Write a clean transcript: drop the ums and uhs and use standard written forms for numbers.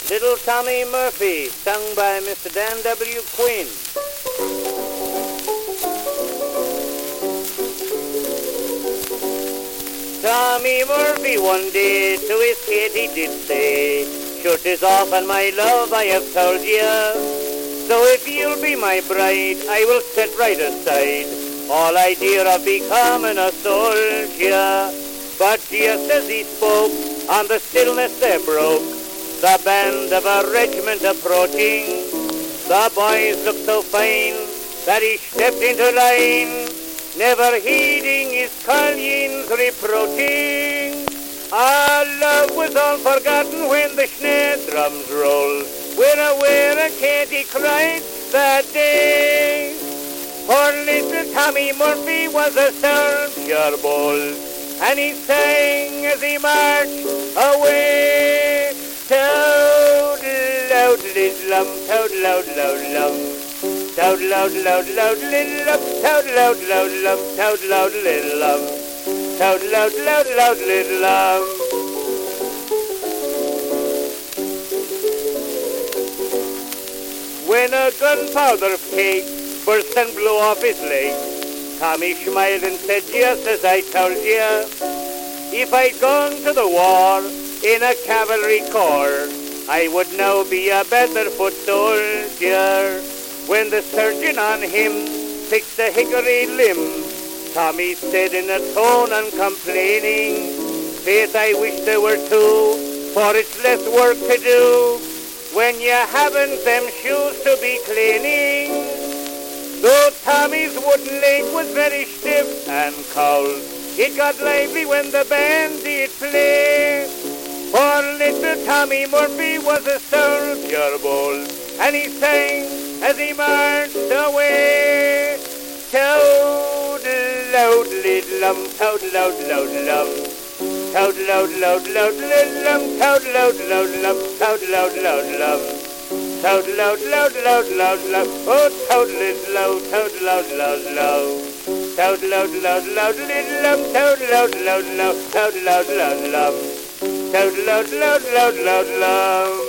Little Tommy Murphy, sung by Mr. Dan W. Quinn. Tommy Murphy one day to his Katie did say, "Shirt is off and my love I have told ya. So if you'll be my bride, I will set right aside all idea of becoming a soldier." But just as he spoke, on the stillness there broke the band of a regiment approaching. The boys looked so fine that he stepped into line, never heeding his colleen's reproaching. Our love was all forgotten when the snare drums rolled. Where Katie cried that day. For little Tommy Murphy was a soldier bold, and he sang as he marched away. Toad-loud-lid-lum, toad-loud-loud-lum, toad-loud-loud-loud-lid-lum, toad-loud-loud-lum, toad-loud-lid-lum, toad-loud-loud-loud-lid-lum. When a gunpowder cake burst and blew off his leg, Tommy smiled and said, "Just as I told you, if I'd gone to the war in a cavalry corps, I would now be a better foot soldier." When the surgeon on him fixed a hickory limb, Tommy said in a tone uncomplaining, "Faith, I wish there were two, for it's less work to do when you haven't them shoes to be cleaning." Though Tommy's wooden leg was very stiff and cold, it got lively when the band did play. For little Tommy Murphy was a soldier bold, and he sang as he marched away. Toad-loud-lid-lum, toad-loud-loud-lum, toad-loud-loud-loud-lid-lum, toad-loud-loud-lum, toad-loud-loud-lum, toad-loud-loud-loud-loud-lum, oh, toad-lid-low, toad-loud-loud-low, toad-loud-loud-loud-lid-lum, toad-loud-loud-low, toad-loud-loud-lum, toad-loud-loud-loud-loud-lum.